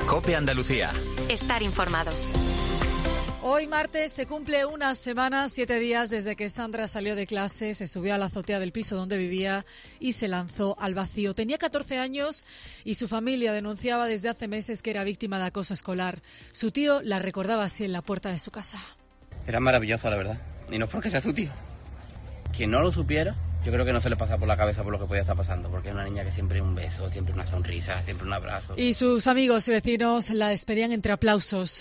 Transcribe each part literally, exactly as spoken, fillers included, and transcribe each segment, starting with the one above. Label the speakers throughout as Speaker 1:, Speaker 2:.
Speaker 1: COPE Andalucía.
Speaker 2: Estar informado.
Speaker 3: Hoy martes se cumple una semana, siete días desde que Sandra salió de clase, se subió a la azotea del piso donde vivía y se lanzó al vacío. Tenía catorce años y su familia denunciaba desde hace meses que era víctima de acoso escolar. Su tío la recordaba así en la puerta de su casa.
Speaker 4: Era maravilloso, la verdad. Y no es porque sea su tío. Quien no lo supiera, yo creo que no se le pasa por la cabeza por lo que podía estar pasando, porque es una niña que siempre un beso, siempre una sonrisa, siempre un abrazo.
Speaker 3: Y sus amigos y vecinos la despedían entre aplausos.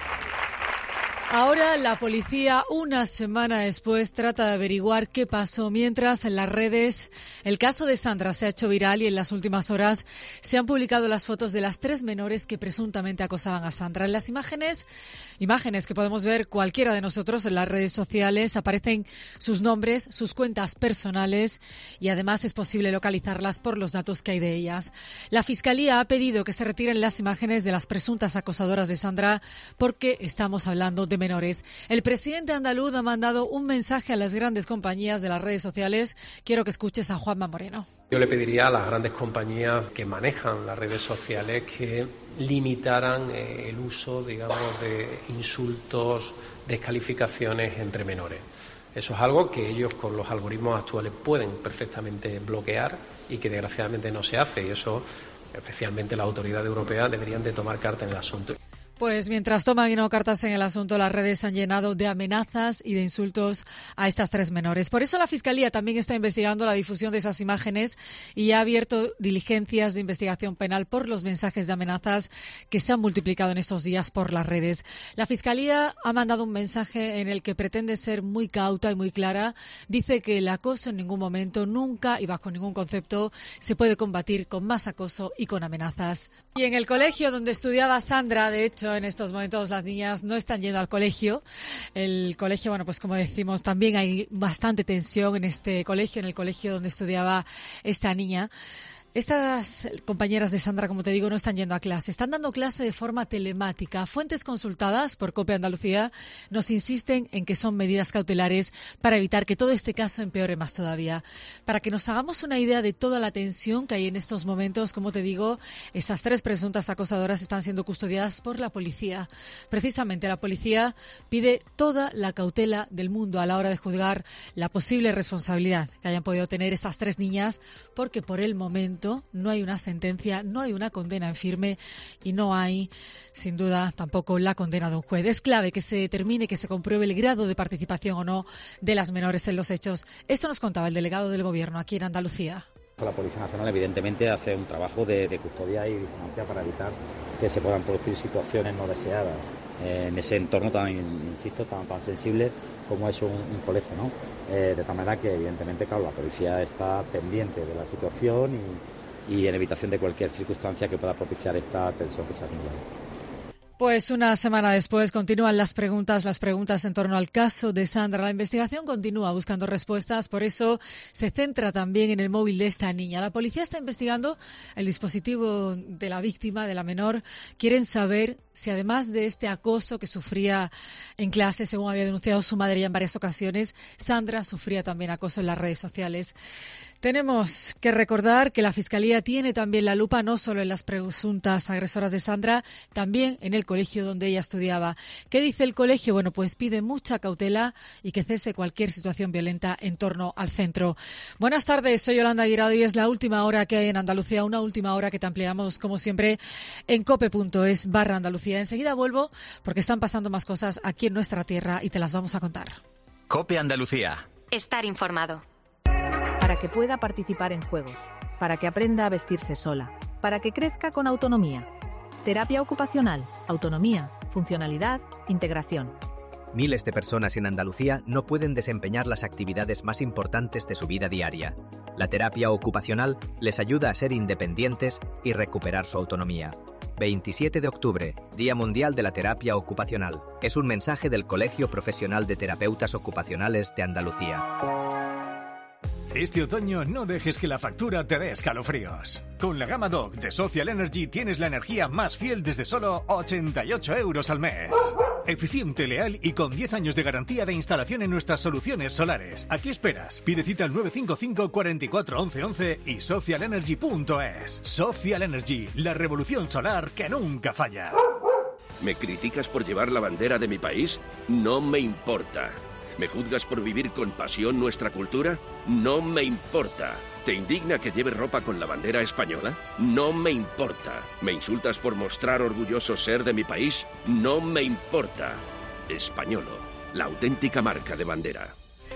Speaker 3: Ahora la policía, una semana después, trata de averiguar qué pasó, mientras en las redes el caso de Sandra se ha hecho viral y en las últimas horas se han publicado las fotos de las tres menores que presuntamente acosaban a Sandra. En las imágenes, imágenes que podemos ver cualquiera de nosotros en las redes sociales, aparecen sus nombres, sus cuentas personales y además es posible localizarlas por los datos que hay de ellas. La Fiscalía ha pedido que se retiren las imágenes de las presuntas acosadoras de Sandra porque estamos hablando de menores. El presidente andaluz ha mandado un mensaje a las grandes compañías de las redes sociales. Quiero que escuches a Juanma Moreno.
Speaker 5: Yo le pediría a las grandes compañías que manejan las redes sociales que limitaran eh, el uso, digamos, de insultos, descalificaciones entre menores. Eso es algo que ellos con los algoritmos actuales pueden perfectamente bloquear y que desgraciadamente no se hace, y eso especialmente las autoridades europeas deberían de tomar carta en el asunto.
Speaker 3: Pues mientras toman cartas en el asunto, las redes han llenado de amenazas y de insultos a estas tres menores. Por eso la Fiscalía también está investigando la difusión de esas imágenes y ha abierto diligencias de investigación penal por los mensajes de amenazas que se han multiplicado en estos días por las redes. La Fiscalía ha mandado un mensaje en el que pretende ser muy cauta y muy clara. Dice que el acoso en ningún momento, nunca y bajo ningún concepto se puede combatir con más acoso y con amenazas. Y en el colegio donde estudiaba Sandra, de hecho, en estos momentos las niñas no están yendo al colegio. El colegio, bueno, pues como decimos, también hay bastante tensión en este colegio, en el colegio donde estudiaba esta niña. Estas compañeras de Sandra, como te digo, no están yendo a clase. Están dando clase de forma telemática. Fuentes consultadas por COPE Andalucía nos insisten en que son medidas cautelares para evitar que todo este caso empeore más todavía. Para que nos hagamos una idea de toda la tensión que hay en estos momentos, como te digo, estas tres presuntas acosadoras están siendo custodiadas por la policía. Precisamente la policía pide toda la cautela del mundo a la hora de juzgar la posible responsabilidad que hayan podido tener esas tres niñas, porque por el momento no hay una sentencia, no hay una condena en firme y no hay, sin duda, tampoco la condena de un juez. Es clave que se determine, que se compruebe el grado de participación o no de las menores en los hechos. Esto nos contaba el delegado del Gobierno aquí en Andalucía.
Speaker 6: La Policía Nacional evidentemente hace un trabajo de, de custodia y vigilancia para evitar que se puedan producir situaciones no deseadas eh, en ese entorno tan, insisto, tan, tan sensible como es un, un colegio, ¿no? Eh, de tal manera que evidentemente, claro, la policía está pendiente de la situación y y en evitación de cualquier circunstancia que pueda propiciar esta tensión que se ha acumulado.
Speaker 3: Pues una semana después continúan las preguntas, las preguntas en torno al caso de Sandra. La investigación continúa buscando respuestas, por eso se centra también en el móvil de esta niña. La policía está investigando el dispositivo de la víctima, de la menor. Quieren saber si además de este acoso que sufría en clase, según había denunciado su madre ya en varias ocasiones, Sandra sufría también acoso en las redes sociales. Tenemos que recordar que la Fiscalía tiene también la lupa no solo en las presuntas agresoras de Sandra, también en el colegio donde ella estudiaba. ¿Qué dice el colegio? Bueno, pues pide mucha cautela y que cese cualquier situación violenta en torno al centro. Buenas tardes, soy Yolanda Guirado y es la última hora que hay en Andalucía, una última hora que te ampliamos, como siempre, en cope.es barra Andalucía. Enseguida vuelvo porque están pasando más cosas aquí en nuestra tierra y te las vamos a contar.
Speaker 1: COPE Andalucía.
Speaker 2: Estar informado.
Speaker 7: Para que pueda participar en juegos, para que aprenda a vestirse sola, para que crezca con autonomía. Terapia ocupacional, autonomía, funcionalidad, integración.
Speaker 8: Miles de personas en Andalucía no pueden desempeñar las actividades más importantes de su vida diaria. La terapia ocupacional les ayuda a ser independientes y recuperar su autonomía. veintisiete de octubre, Día Mundial de la Terapia Ocupacional. Es un mensaje del Colegio Profesional de Terapeutas Ocupacionales de Andalucía.
Speaker 9: Este otoño no dejes que la factura te dé escalofríos. Con la gama Dock de Social Energy tienes la energía más fiel desde solo ochenta y ocho euros al mes. Eficiente, leal y con diez años de garantía de instalación en nuestras soluciones solares. ¿A qué esperas? Pide cita al nueve cinco cinco, cuatro cuatro, once once y social energy punto es. Social Energy, la revolución solar que nunca falla.
Speaker 10: ¿Me criticas por llevar la bandera de mi país? No me importa. ¿Me juzgas por vivir con pasión nuestra cultura? No me importa. ¿Te indigna que lleve ropa con la bandera española? No me importa. ¿Me insultas por mostrar orgulloso ser de mi país? No me importa. Españolo, la auténtica marca de bandera.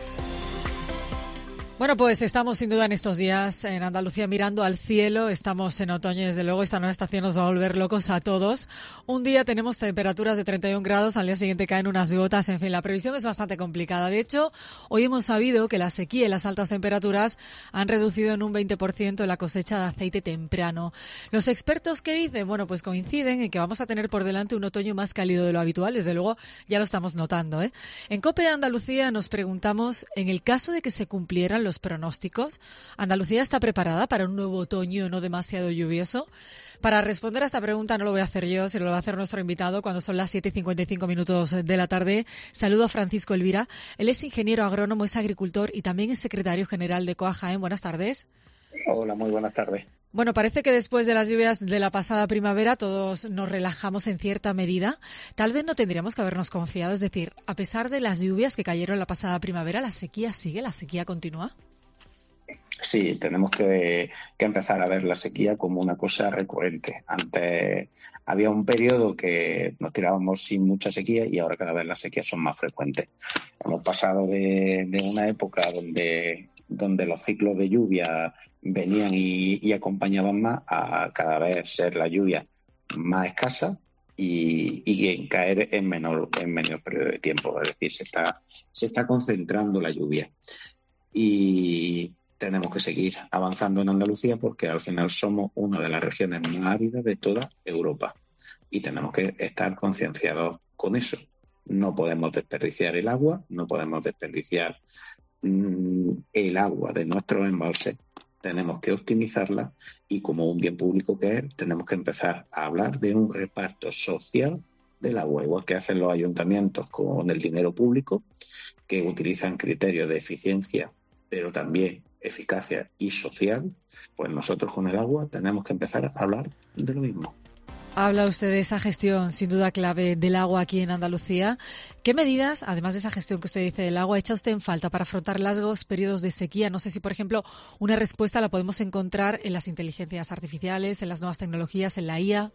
Speaker 3: Bueno, pues estamos sin duda en estos días en Andalucía mirando al cielo. Estamos en otoño y desde luego esta nueva estación nos va a volver locos a todos. Un día tenemos temperaturas de treinta y un grados, al día siguiente caen unas gotas. En fin, la previsión es bastante complicada. De hecho, hoy hemos sabido que la sequía y las altas temperaturas han reducido en un veinte por ciento la cosecha de aceite temprano. Los expertos, ¿qué dicen? Bueno, pues coinciden en que vamos a tener por delante un otoño más cálido de lo habitual. Desde luego ya lo estamos notando, ¿eh? En COPE de Andalucía nos preguntamos, en el caso de que se cumplieran los los pronósticos, ¿Andalucía está preparada para un nuevo otoño no demasiado lluvioso? Para responder a esta pregunta no lo voy a hacer yo, sino lo va a hacer nuestro invitado cuando son las siete y cincuenta y cinco minutos de la tarde. Saludo a Francisco Elvira. Él es ingeniero agrónomo, es agricultor y también es secretario general de COA Jaén. Buenas tardes.
Speaker 11: Hola, muy buenas tardes.
Speaker 3: Bueno, parece que después de las lluvias de la pasada primavera todos nos relajamos en cierta medida. Tal vez no tendríamos que habernos confiado, es decir, a pesar de las lluvias que cayeron la pasada primavera, ¿la sequía sigue? ¿La sequía continúa?
Speaker 11: Sí, tenemos que, que empezar a ver la sequía como una cosa recurrente. Antes había un periodo que nos tirábamos sin mucha sequía y ahora cada vez las sequías son más frecuentes. Hemos pasado de, de una época donde, donde los ciclos de lluvia venían y, y acompañaban más a cada vez ser la lluvia más escasa y, y en caer en menor, en menor periodo de tiempo. Es decir, se está, se está concentrando la lluvia. Y tenemos que seguir avanzando en Andalucía porque al final somos una de las regiones más áridas de toda Europa y tenemos que estar concienciados con eso. No podemos desperdiciar el agua, no podemos desperdiciar mmm, el agua de nuestros embalses, tenemos que optimizarla y como un bien público que es, tenemos que empezar a hablar de un reparto social del agua, igual que hacen los ayuntamientos con el dinero público, que utilizan criterios de eficiencia, pero también eficacia y social, pues nosotros con el agua tenemos que empezar a hablar de lo mismo.
Speaker 3: Habla usted de esa gestión, sin duda clave, del agua aquí en Andalucía. ¿Qué medidas, además de esa gestión que usted dice del agua, echa usted en falta para afrontar largos periodos de sequía? No sé si, por ejemplo, una respuesta la podemos encontrar en las inteligencias artificiales, en las nuevas tecnologías, en la I A.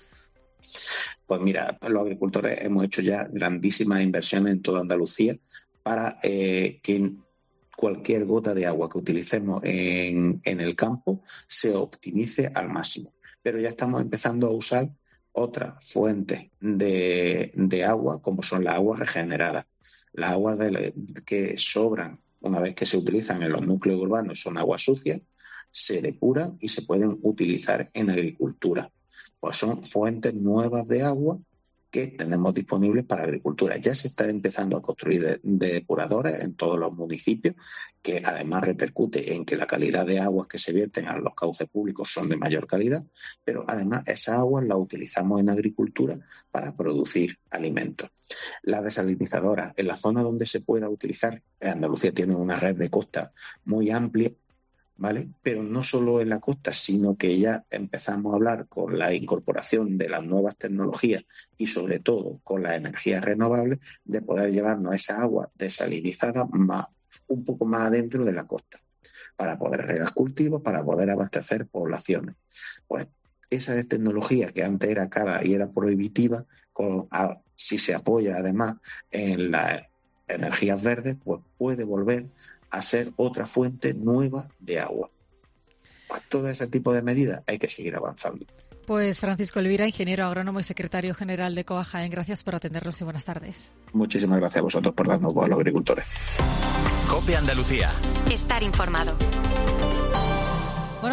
Speaker 11: Pues mira, los agricultores hemos hecho ya grandísimas inversiones en toda Andalucía para eh, que cualquier gota de agua que utilicemos en, en el campo se optimice al máximo. Pero ya estamos empezando a usar otras fuentes de, de agua, como son las aguas regeneradas. Las aguas de, que sobran una vez que se utilizan en los núcleos urbanos son aguas sucias, se depuran y se pueden utilizar en agricultura. Pues son fuentes nuevas de agua que tenemos disponibles para agricultura. Ya se está empezando a construir de, de depuradores en todos los municipios, que además repercute en que la calidad de aguas que se vierten a los cauces públicos son de mayor calidad, pero además esas aguas las utilizamos en agricultura para producir alimentos. Las desalinizadoras, en la zona donde se pueda utilizar, Andalucía tiene una red de costa muy amplia, ¿vale? Pero no solo en la costa, sino que ya empezamos a hablar con la incorporación de las nuevas tecnologías y sobre todo con las energías renovables de poder llevarnos esa agua desalinizada más, un poco más adentro de la costa para poder regar cultivos, para poder abastecer poblaciones. Pues esa tecnología que antes era cara y era prohibitiva, con, a, si se apoya además en las energías verdes, pues puede volver a ser otra fuente nueva de agua. Pues todo ese tipo de medidas hay que seguir avanzando.
Speaker 3: Pues Francisco Elvira, ingeniero agrónomo y secretario general de COA Jaén, gracias por atendernos y buenas tardes.
Speaker 11: Muchísimas gracias a vosotros por darnos voz a los agricultores.
Speaker 1: COPE Andalucía.
Speaker 2: Estar informado.
Speaker 3: Bueno,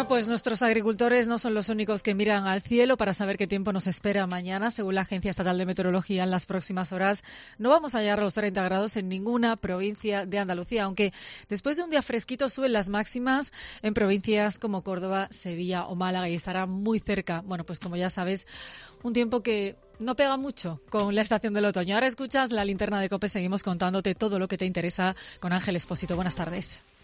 Speaker 3: Bueno, pues nuestros agricultores no son los únicos que miran al cielo para saber qué tiempo nos espera mañana. Según la Agencia Estatal de Meteorología, en las próximas horas no vamos a llegar a los treinta grados en ninguna provincia de Andalucía, aunque después de un día fresquito suben las máximas en provincias como Córdoba, Sevilla o Málaga y estará muy cerca. Bueno, pues como ya sabes, un tiempo que no pega mucho con la estación del otoño. Ahora escuchas la linterna de COPE, seguimos contándote todo lo que te interesa con Ángel Expósito. Buenas tardes.